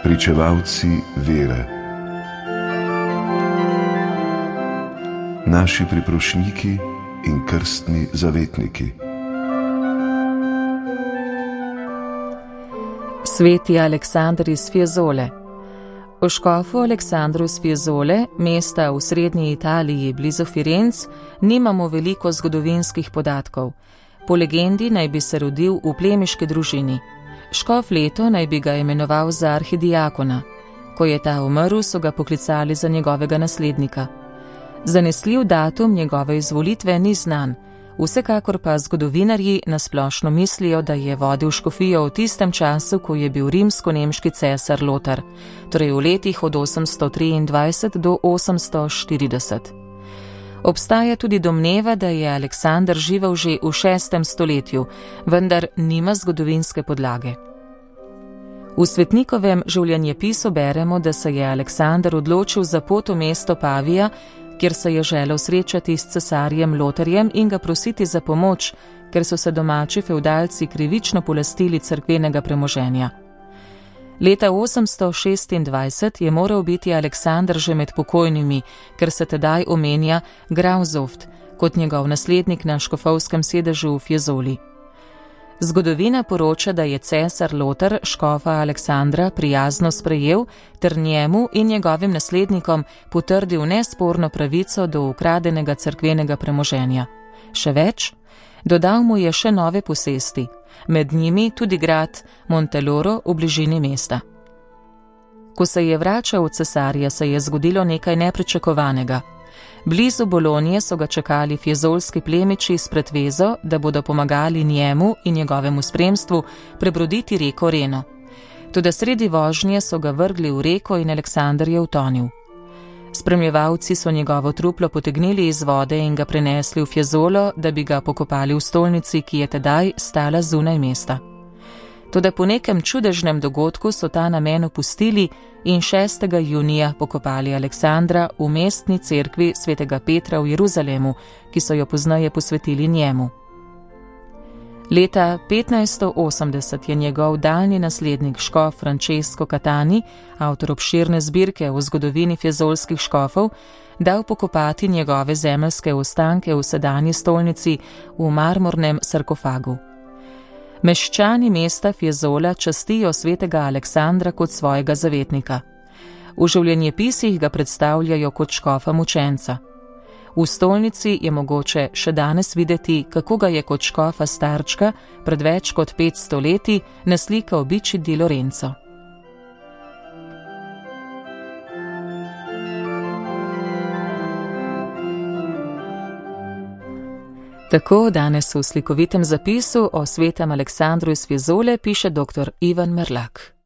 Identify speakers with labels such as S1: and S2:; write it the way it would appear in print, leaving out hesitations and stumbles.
S1: pričevalci vere, naši priprošniki in krstni zavetniki.
S2: Sveti Aleksander iz Fiesole. O škofu Aleksandru iz Fiesole, mesta v srednji Italiji blizu Firenc, nimamo veliko zgodovinskih podatkov. Po legendi naj bi se rodil v plemiški družini. Škof Leto naj bi ga imenoval za arhidiakona. Ko je ta umrl, so ga poklicali za njegovega naslednika. Zanesljiv datum njegove izvolitve ni znan, vsekakor pa zgodovinarji nasplošno mislijo, da je vodil škofijo v tistem času, ko je bil rimsko-nemški cesar Lotar, torej v letih od 823 do 840. Obstaja tudi domneva, da je Aleksander živel že v 6. stoletju, vendar nima zgodovinske podlage. V Svetnikovem življenjepisu beremo, da se je Aleksander odločil za pot v mesto Pavija, kjer se je želel srečati s cesarjem Lotarjem in ga prositi za pomoč, ker so se domači fevdalci krivično polastili cerkvenega premoženja. Leta 826 je moral biti Aleksander že med pokojnimi, ker se tedaj omenja Grauzoft kot njegov naslednik na škofovskem sedežu v Fiesoli. Zgodovina poroča, da je cesar Lotar škofa Aleksandra prijazno sprejel ter njemu in njegovim naslednikom potrdil nesporno pravico do ukradenega cerkvenega premoženja. Še več, dodal mu je še nove posesti, med njimi tudi grad Monteloro v bližini mesta. Ko se je vračal od cesarja, se je zgodilo nekaj nepričakovanega. Blizu Bolonije so ga čakali fiezolski plemiči s pretvezo, da bodo pomagali njemu in njegovemu spremstvu prebroditi reko Reno. Toda sredi vožnje so ga vrgli v reko in Aleksander je utonil. Spremljevalci so njegovo truplo potegnili iz vode in ga prenesli v Fiesolo, da bi ga pokopali v stolnici, ki je tedaj stala zunaj mesta. Toda po nekem čudežnem dogodku so ta namen opustili in 6. junija pokopali Aleksandra v mestni cerkvi svetega Petra v Jeruzalemu, ki so jo pozneje posvetili njemu. Leta 1580 je njegov daljni naslednik škof Francesco Catani, avtor obširne zbirke o zgodovini fiezolskih škofov, dal pokopati njegove zemeljske ostanke v sedanji stolnici v marmornem sarkofagu. Meščani mesta Fiesola častijo svetega Aleksandra kot svojega zavetnika. V življenjepisih ga predstavljajo kot škofa mučenca. V stolnici je mogoče še danes videti, kako ga je kot škofa starčka pred več kot 500 leti naslikal Biči di Lorenzo. Tako danes v slikovitem zapisu o svetem Aleksandru iz Fiesole piše dr. Ivan Merlak.